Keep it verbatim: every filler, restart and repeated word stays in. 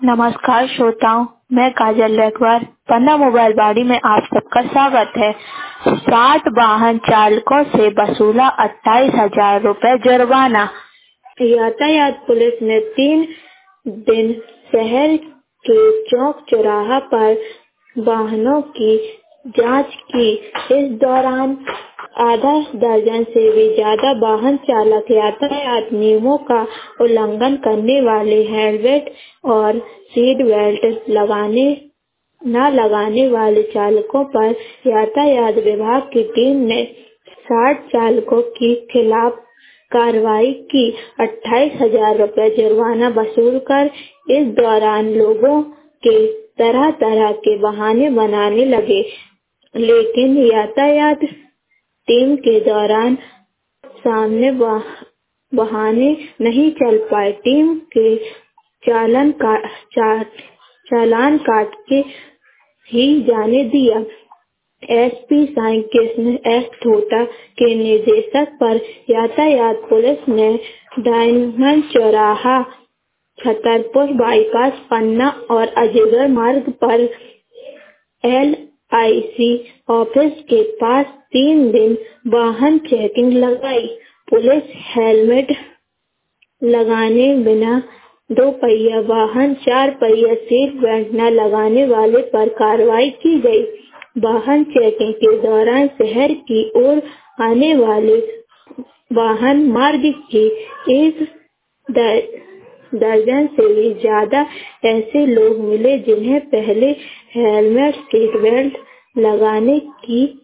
नमस्कार श्रोताओं, मैं काजल रेखवार पन्ना मोबाइल बाड़ी में आप सबका स्वागत है। साठ वाहन चालकों से वसूला अट्ठाईस हजार रूपए जुर्माना। यातायात पुलिस ने तीन दिन शहर के चौक चौराहा पर वाहनों की जांच की। इस दौरान आधा दर्जन से भी ज्यादा वाहन चालक यातायात नियमों का उल्लंघन करने वाले, हेलमेट और सीट बेल्ट लगाने न लगाने वाले चालकों पर यातायात विभाग की टीम ने साठ चालकों के खिलाफ कार्रवाई की। अट्ठाईस हजार रूपए जुर्माना वसूल कर इस दौरान लोगों के तरह तरह के बहाने बनाने लगे, लेकिन यातायात टीम के दौरान सामने बहाने नहीं चल पाए। टीम के चालन का चा, चालान काट के ही जाने दिया। एसपी साईं कृष्ण एस ठोटा के निर्देशन पर यातायात पुलिस ने डायमंड चौराहा, छतरपुर बाईपास, पन्ना और अजयगढ़ मार्ग पर एल आई सी ऑफिस के पास तीन दिन वाहन चेकिंग लगाई। पुलिस हेलमेट लगाने बिना दो पहिया वाहन, चार पहिया सीट बेल्ट न लगाने वाले पर कार्रवाई की गई। वाहन चेकिंग के दौरान शहर की ओर आने वाले वाहन मार्ग के एक दर्जन से भी ज्यादा ऐसे लोग मिले जिन्हें पहले हेलमेट, सीट बेल्ट लगाने की